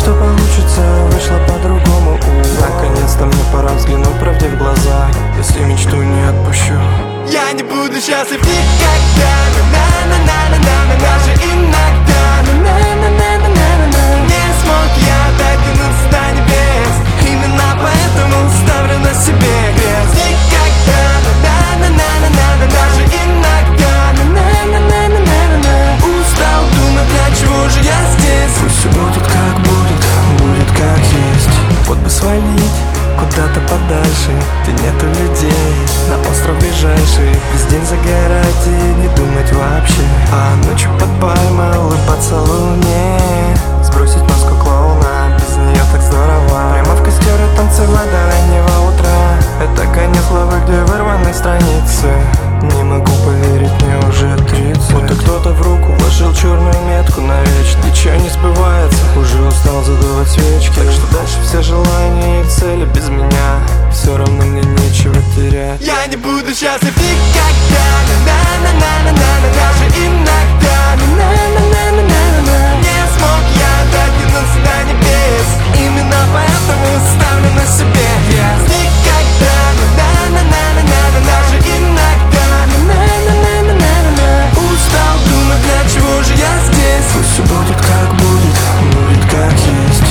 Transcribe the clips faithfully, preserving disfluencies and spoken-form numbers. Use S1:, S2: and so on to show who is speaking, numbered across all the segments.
S1: что получится, вышло по-другому. Наконец-то мне пора взглянуть правде в глаза. Если мечту не отпущу,
S2: я не буду счастлив никогда. На-на-на-на-на-на, даже иногда. На-на-на-на-на-на, не смог я дотянуться до небес. Именно поэтому ставлю на себе крест. Никогда. На-на-на-на-на-на, даже иногда. На-на-на-на-на-на, устал думать, для чего же я здесь.
S1: Пусть все будет как будет, будет как есть. Вот бы свалить куда-то подальше, где нету людей, на остров ближайший. Весь день загорать и не думать вообще, а ночью под пальмой улыбаться луне. Сбросить маску клоуна, без нее так здорово. Прямо в костер и танцевать до раннего утра. Это конец главы, где вырваны страницы. Не могу поверить, мне уже тридцать. Будто кто-то в руку вложил черную метку навечно. Ничего не сбывается, уже устал задувать свечки. Так что дальше все желания и цели без меня. Все равно мне нечего терять.
S2: Я не буду счастлив никогда. На-на-на-на-на-на, даже иногда. На-на-на-на-на-на, не смог я дотянуться до небес. Именно поэтому ставлю на себе крест. Никогда. На-на-на-на-на-на, даже иногда. На-на-на-на-на-на, устал думать, для чего же я здесь.
S1: Пусть все будет как будет, будет как есть.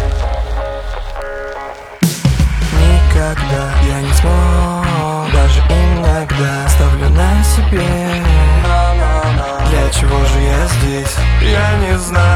S1: Никогда я не смог, даже иногда ставлю на себе. Для чего же я здесь? Я не знаю.